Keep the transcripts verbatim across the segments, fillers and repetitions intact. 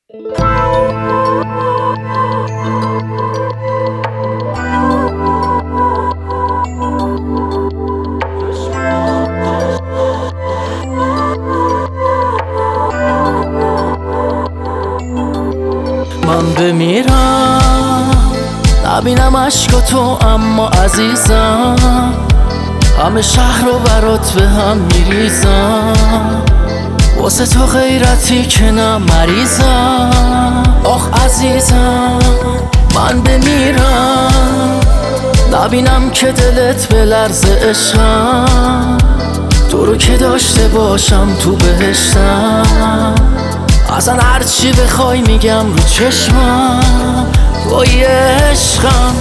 من بمیرم نبینم عشقاتو، اما عزیزم همه شهر رو برات به هم میریزم. واسه تو غیرتی که نه مریضم. آخ عزیزم من بمیرم نبینم که دلت به لرز عشقم. تو رو که داشته باشم تو بهشتم. اصلا هرچی بخوای میگم رو چشمم. وای عشقم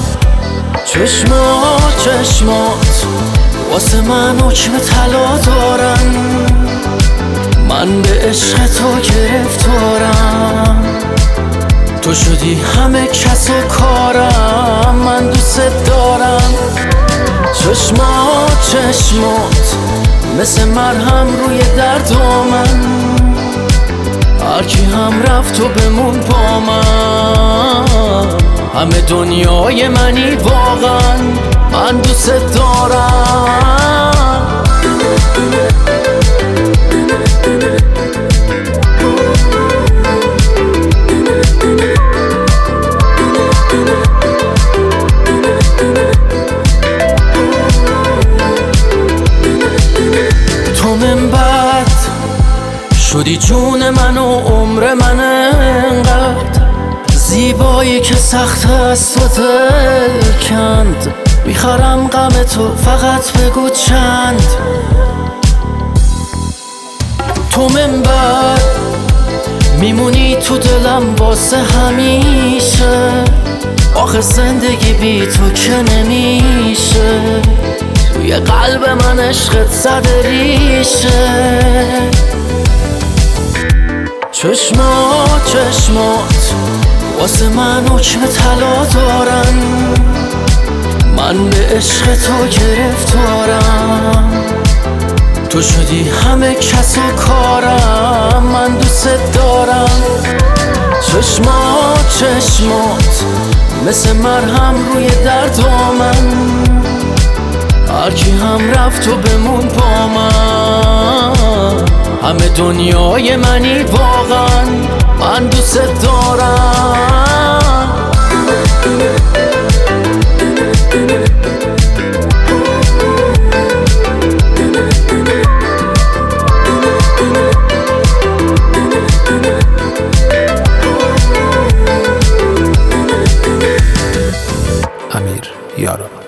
چشمات چشمات واسه من حکم طلا دارن. من به عشق تو گرفتارم. تو شدی همه کس و کارم. من دوست دارم. چشمات چشمات مثل مرهم روی درد من. هرکی هم رفت و بمون با من. همه دنیای منی واقعا. من دوست دارم. تو من بعد شدی جون من و عمر من انقدر. زیبایی که سخت از تو دل کند. میخرم غم تو فقط بگو چند. تو من بعد میمونی تو دلم واسه همیشه. آخه زندگی بی تو که نمیشه. توی قلب من عشقت زده ریشه. چشمات چشمات واسه من حکم طلا دارن. من به عشق تو گرفتارم. تو شدی همه کس و کارم. من دوست دارم. چشمات چشمات مثل مرهم روی درد من. هرکی هم رفت و بمون با من. همه دنیای منی واقعا. من دوست دارم. امیر یارم.